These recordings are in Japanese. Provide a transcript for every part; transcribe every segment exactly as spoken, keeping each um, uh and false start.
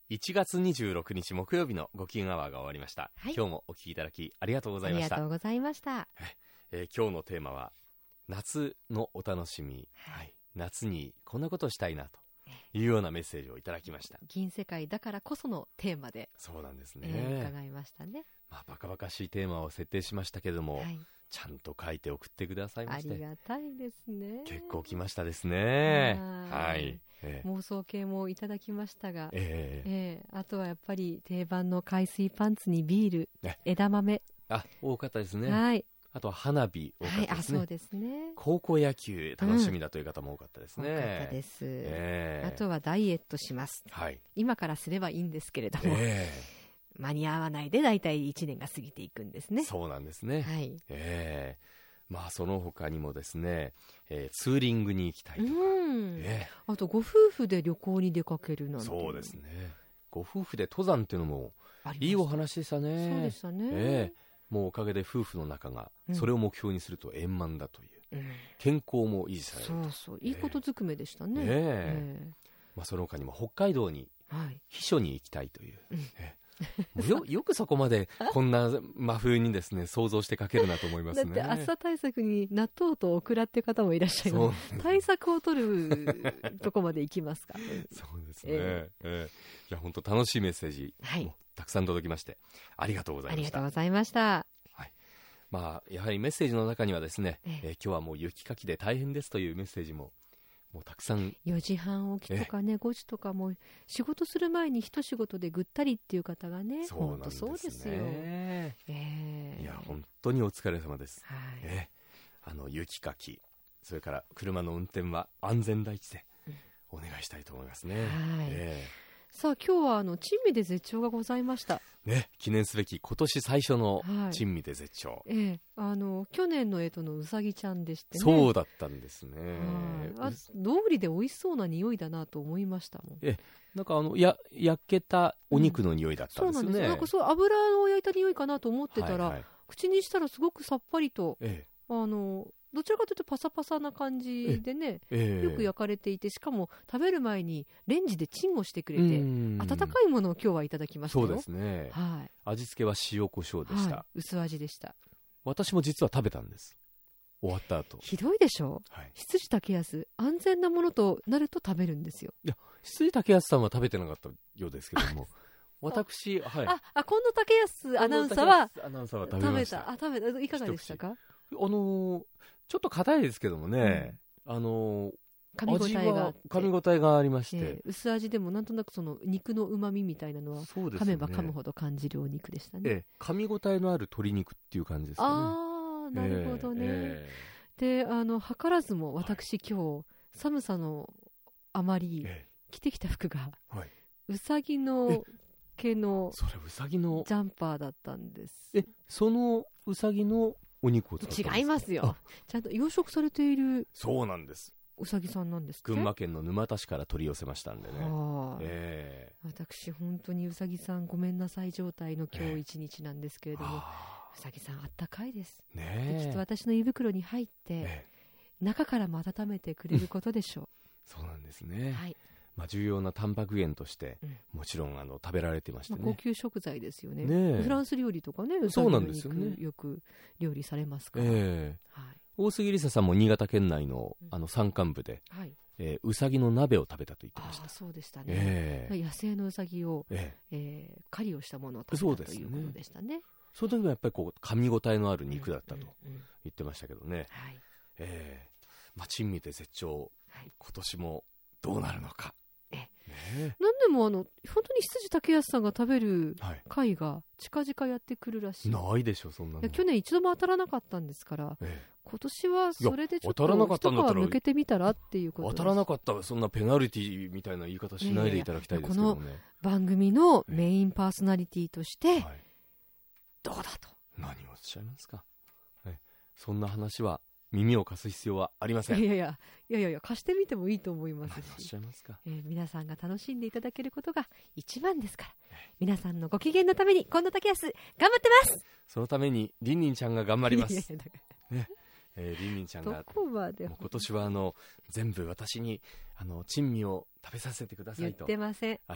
いちがつにじゅうろくにち木曜日のご機嫌アワーが終わりました、はい、今日もお聞きいただきありがとうございました。 ありがとうございました。 えー、今日のテーマは夏のお楽しみ、はいはい、夏にこんなことをしたいなというようなメッセージをいただきました。 銀世界だからこそのテーマで、 そうなんですね、 えー、伺いましたね。 まあ、バカバカしいテーマを設定しましたけれども、はい、ちゃんと書いて送ってくださいまして、 ありがたいですね。 結構来ましたですね。はい、 えー、妄想系もいただきましたが、 えーえー、あとはやっぱり定番の海水パンツにビール、枝豆、 あ、多かったですね。 はい、 あとは花火多かったですね、はい、あ、 そうですね。 高校野球楽しみだという方も多かったですね、 うん、多かったです、 えー、 あとはダイエットします、はい、今からすればいいんですけれども、えー、間に合わないでだいたいいちねんが過ぎていくんですね。 そうなんですね、はい、えー、まあその他にもですね、えー、ツーリングに行きたいとか、 うんえー、あとご夫婦で旅行に出かけるなんて。 そうですね、ご夫婦で登山っていうのもいいお話でしたね。 そうでしたね、 えーもうおかげで夫婦の仲がそれを目標にすると円満だという、うん、健康も維持されると、 そうそういいことずくめでしたね、 えーえーまあ、その他にも北海道に避暑に行きたいという、はいえー、もう よ, よくそこまでこんな真冬にですね想像して書けるなと思いますね。 だって暑さ対策に納豆とオクラっていう方もいらっしゃいます。対策を取るとこまで行きますか。 そうですね、えーえー、いや本当楽しいメッセージ、はいたくさん届きましてありがとうございました。 ありがとうございました、 はいまあ、やはりメッセージの中にはですね、ええー、今日はもう雪かきで大変ですというメッセージももうたくさん。 よじはん起きとかねごじとかも仕事する前に一仕事でぐったりっていう方がね、 そうなんですね。 本当そうですよ、えー、いや本当にお疲れ様です、はいえー、あの雪かきそれから車の運転は安全第一でお願いしたいと思いますね、はいえーさあ今日はあの珍味で絶頂がございました、 ね、記念すべき今年最初の珍味で絶頂、はいええ、あの去年の干支のうさぎちゃんでしてね。 そうだったんですね。 あ通りで美味しそうな匂いだなと思いましたもん。 えなんかあのや焼けたお肉の匂いだったんですよね、うん、そうなんです。 なんかそう油を焼いた匂いかなと思ってたら、はいはい、口にしたらすごくさっぱりと、ええ、あのどちらかというとパサパサな感じでね、ええ、よく焼かれていて、しかも食べる前にレンジでチンをしてくれて温かいものを今日はいただきましたよ。 そうですね、はい、味付けは塩コショウでした、 はい、薄味でした。 私も実は食べたんです終わった後。 ひどいでしょ、はい、羊竹安安全なものとなると食べるんですよ。 いや羊竹安さんは食べてなかったようですけども私、はい、 ああ近藤竹安アナウンサーはアナウンサーは食べました。 食べたあ食べたいかがでしたか。 あのー、ちょっと硬いですけどもね、うん、あのー、 噛み応えがあって噛み応えがありまして、えー、薄味でもなんとなくその肉のうまみみたいなのは、ね、噛めば噛むほど感じるお肉でしたね、 えー、噛み応えのある鶏肉っていう感じですかね。 ああなるほどね、えー、であの図らずも私、はい、今日寒さのあまり、えー、着てきた服が、はい、うさぎの毛のそれうさぎのジャンパーだったんです。 えそのうさぎのお肉を使ったんですか。 違いますよ。ちゃんと養殖されている。 そうなんです。 うさぎさんなんですか。 群馬県の沼田市から取り寄せましたんでね、えー、 私本当にうさぎさんごめんなさい状態の今日一日なんですけれども、えー、うさぎさんあったかいです、ね、できっと私の胃袋に入って、えー、中からも温めてくれることでしょう、 うん、そうなんですね、はいまあ、重要なタンパク源として、うん、もちろんあの食べられてましてね、 まあ、高級食材ですよ ね, ねフランス料理とかねうさぎの肉、ね、よく料理されますから、えーはい、 大杉梨沙さんも新潟県内 の, あの山間部で、うんはいえー、うさぎの鍋を食べたと言ってました。 あそうでしたね、えー、野生のうさぎを、えーえー、狩りをしたものを食べたということでしたね。 その時はやっぱりこう噛み応えのある肉だったと言ってましたけどね、うんうんうんはいえーまあ、珍味で絶頂、はい、今年もどうなるのか。 ね、何でもあの本当に羊竹安さんが食べる会が近々やってくるらしい、 はい、ないでしょそんなの。 去年一度も当たらなかったんですから、ええ、今年はそれでちょっと一皮抜けてみたらっていうことです。 当たらなかったらそんなペナルティみたいな言い方しないでいただきたいですけどね。この番組のメインパーソナリティとして、ええ、どうだと何をおっしゃいますか、ええ、そんな話は耳を貸す必要はありません。 いやいやいやいやいや貸してみてもいいと思いますし、 何をおっしゃいますか、 えー、皆さんが楽しんでいただけることが一番ですから、えー、皆さんのご機嫌のために近藤竹安頑張ってます。 そのためにりんりんちゃんが頑張ります。いやいやだからねえー、りんりんちゃんがどこまでもう今年はあの全部私にあの珍味を食べさせてくださいと言ってません、 はい、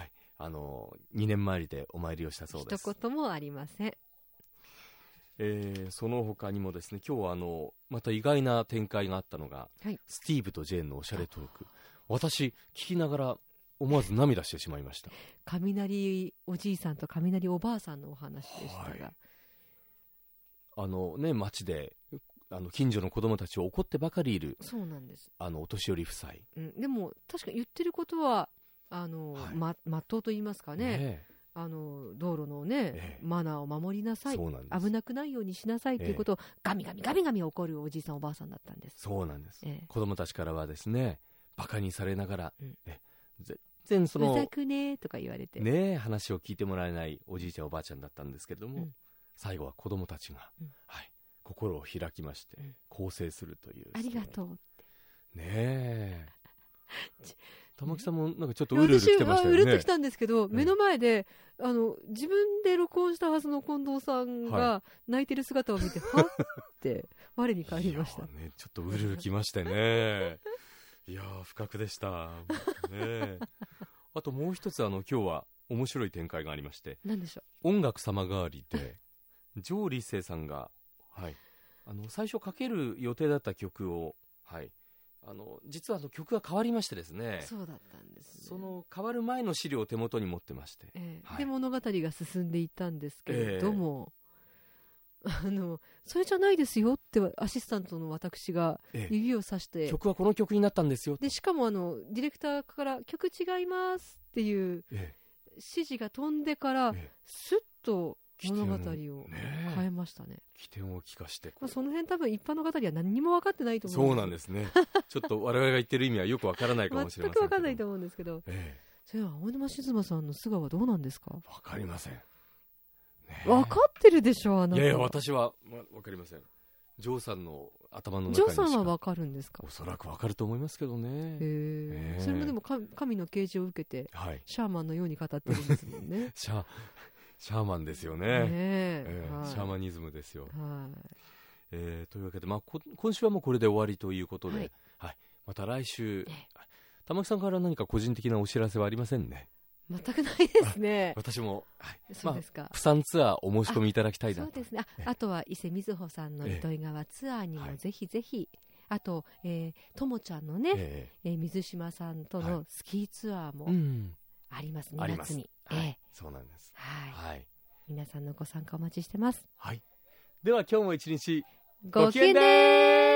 あのにねんまいりでお参りをしたそうです。 一言もありません。 えー、その他にもですね、今日はあのまた意外な展開があったのが、はい、スティーブとジェーンのおしゃれトーク。私聞きながら思わず涙してしまいました。 雷おじいさんと雷おばあさんのお話でしたが、はい、 あのね、街であの近所の子供たちを怒ってばかりいる、 そうなんです、 あのお年寄り夫妻、 うん、でも確か言ってることはあの、はい、ま、まっとうと言いますかね、ね、あの道路のね、ええ、マナーを守りなさい、危なくないようにしなさいということを、ええ、ガミガミガミガミ怒るおじいさんおばあさんだったんです。 そうなんです、ええ、子供たちからはですね、バカにされながら、うん、え全然そのうざくねとか言われてね、話を聞いてもらえないおじいちゃんおばあちゃんだったんですけれども、うん、最後は子供たちが、うん、はい、心を開きまして、うん、更生するという、 ありがとうってねえ玉木さんもなんかちょっとうるうる来てましたよね。 うるっと来たんですけど、目の前であの自分で録音したはずの近藤さんが泣いてる姿を見て、はい、はって我に返りました。 ね、ちょっとうるうる来ましてねいやー不覚でしたね。あともう一つ、あの今日は面白い展開がありまして、 何でしょう。音楽様代わりで城理星さんが、はい、あの最初かける予定だった曲を、はい、あの実はあの曲が変わりましてですね。 そうだったんです、ね、 その変わる前の資料を手元に持ってまして、 えーはい、で物語が進んでいったんですけれども、えー、あのそれじゃないですよってアシスタントの私が指をさして、えー、 曲はこの曲になったんですよ。 でしかもあのディレクターから曲違いますっていう指示が飛んでから、えー、スッと物語を変えましたね。 起点を聞かして、 まあ、その辺多分一般の方には何にも分かってないと思うんです。そうなんですねちょっと我々が言ってる意味はよく分からないかもしれませんけど全く分からないと思うんですけど、ええ、それは青沼静馬さんの素顔はどうなんですか。 分かりません、ね、 分かってるでしょあなた。 いやいや私は、ま、分かりません。ジョーさんの頭の中にしか。 ジョーさんは分かるんですか。 おそらく分かると思いますけどね。へえ、それもでも神の啓示を受けて、はい、シャーマンのように語ってるんですもんねシャシャーマンですよね。ねえーはい、シャーマニズムですよ。はいえー、というわけで、まあ、今週はもうこれで終わりということで、はいはい、また来週、玉木さんから何か個人的なお知らせはありませんね。 全くないですね。 私も、はい、 そうですか。 まあ、プサンツアーお申し込みいただきたいなと。 そうですね。あ、あとは伊勢瑞穂さんの糸魚川ツアーにもぜひぜひ、はい、あと、えー、ともちゃんのね、えーえー、水島さんとのスキーツアーもあります、はい、にがつに。 はい、えー、そうなんです。 はい。はい、皆さんのご参加お待ちしてます。 はい。では今日も一日ごきげんでーす。